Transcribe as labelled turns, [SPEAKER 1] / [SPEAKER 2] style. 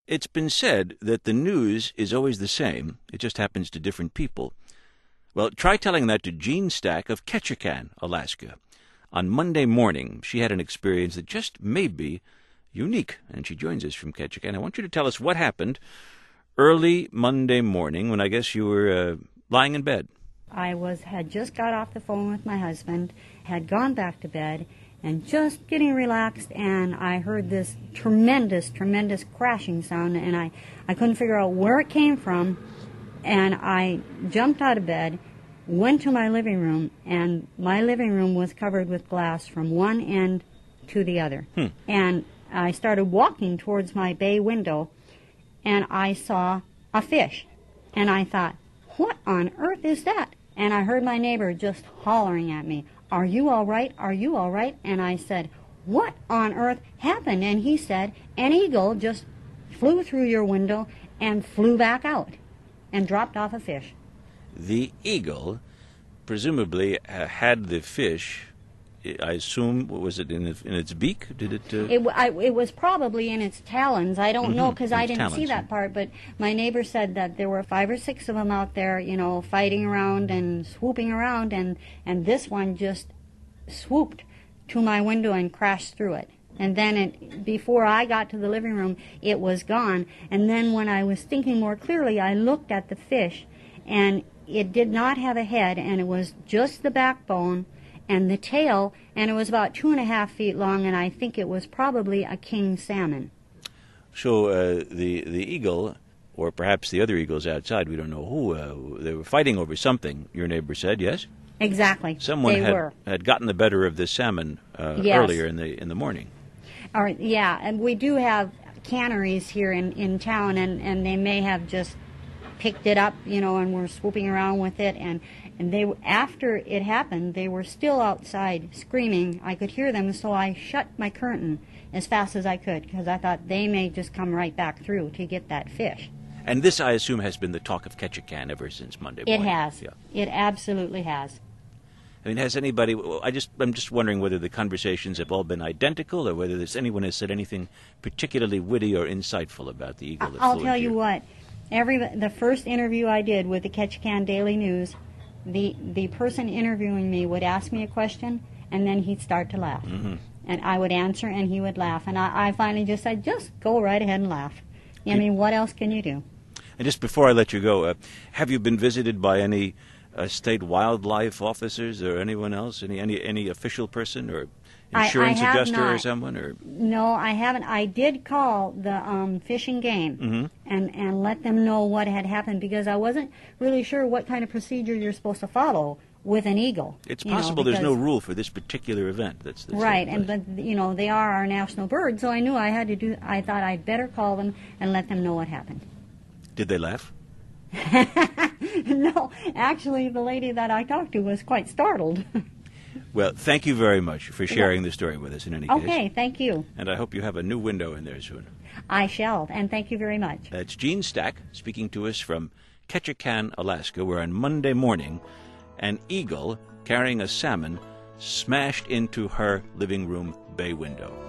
[SPEAKER 1] It's been said that the news is always the same. It just happens to different people. Well, try telling that to Jean Stack of Ketchikan, Alaska. On Monday morning, she had an experience that just may be unique, and she joins us from Ketchikan. I want you to tell us what happened early Monday morning when I guess you were lying in bed.
[SPEAKER 2] Had just got off the phone with my husband, had gone back to bed, and just getting relaxed, and I heard this tremendous crashing sound, and I couldn't figure out where it came from, and I jumped out of bed, went to my living room, and my living room was covered with glass from one end to the other. And I started walking towards my bay window, and I saw a fish, and I thought, what on earth is that? And I heard my neighbor just hollering at me, "Are you all right? Are you all right?" And I said, "What on earth happened?" And he said, "An eagle just flew through your window and flew back out and dropped off a fish."
[SPEAKER 1] The eagle presumably had the fish, I assume, was it in its beak? Did it?
[SPEAKER 2] It was probably in its talons. I don't know because I didn't
[SPEAKER 1] talons,
[SPEAKER 2] see that part. But my neighbor said that there were 5 or 6 of them out there, fighting around and swooping around, and this one just swooped to my window and crashed through it. And then before I got to the living room, it was gone. And then when I was thinking more clearly, I looked at the fish, and it did not have a head, and it was just the backbone and the tail, and it was about 2.5 feet long, and I think it was probably a king salmon.
[SPEAKER 1] So the eagle, or perhaps the other eagles outside, we don't know who, they were fighting over something, your neighbor said, yes?
[SPEAKER 2] Exactly.
[SPEAKER 1] Someone had gotten the better of this salmon earlier in the morning.
[SPEAKER 2] Yeah, and we do have canneries here in town, and they may have just picked it up, and were swooping around with it, and they, after it happened, they were still outside screaming. I could hear them, so I shut my curtain as fast as I could, because I thought they may just come right back through to get that fish.
[SPEAKER 1] And this, I assume, has been the talk of Ketchikan ever since Monday morning.
[SPEAKER 2] It has.
[SPEAKER 1] Yeah.
[SPEAKER 2] It absolutely has.
[SPEAKER 1] I mean, has anybody? I'm just wondering whether the conversations have all been identical, or whether anyone has said anything particularly witty or insightful about the eagle.
[SPEAKER 2] I'll tell you what. The first interview I did with the Ketchikan Daily News, the person interviewing me would ask me a question, and then he'd start to laugh, and I would answer, and he would laugh, and I finally just said, "Just go right ahead and laugh." I mean, what else can you do? And
[SPEAKER 1] just before I let you go, have you been visited by any state wildlife officers or anyone else, any official person or insurance adjuster or someone? Or
[SPEAKER 2] no, I haven't. I did call the Fish and Game and let them know what had happened, because I wasn't really sure what kind of procedure you're supposed to follow with an eagle.
[SPEAKER 1] It's possible there's no rule for this particular event. That's
[SPEAKER 2] right, but they are our national bird, so I knew I had to do. I thought I'd better call them and let them know what happened.
[SPEAKER 1] Did they laugh?
[SPEAKER 2] No, actually, the lady that I talked to was quite startled.
[SPEAKER 1] Well, thank you very much for sharing the story with us in any case.
[SPEAKER 2] Okay, thank you.
[SPEAKER 1] And I hope you have a new window in there soon.
[SPEAKER 2] I shall, and thank you very much.
[SPEAKER 1] That's Jean Stack speaking to us from Ketchikan, Alaska, where on Monday morning an eagle carrying a salmon smashed into her living room bay window.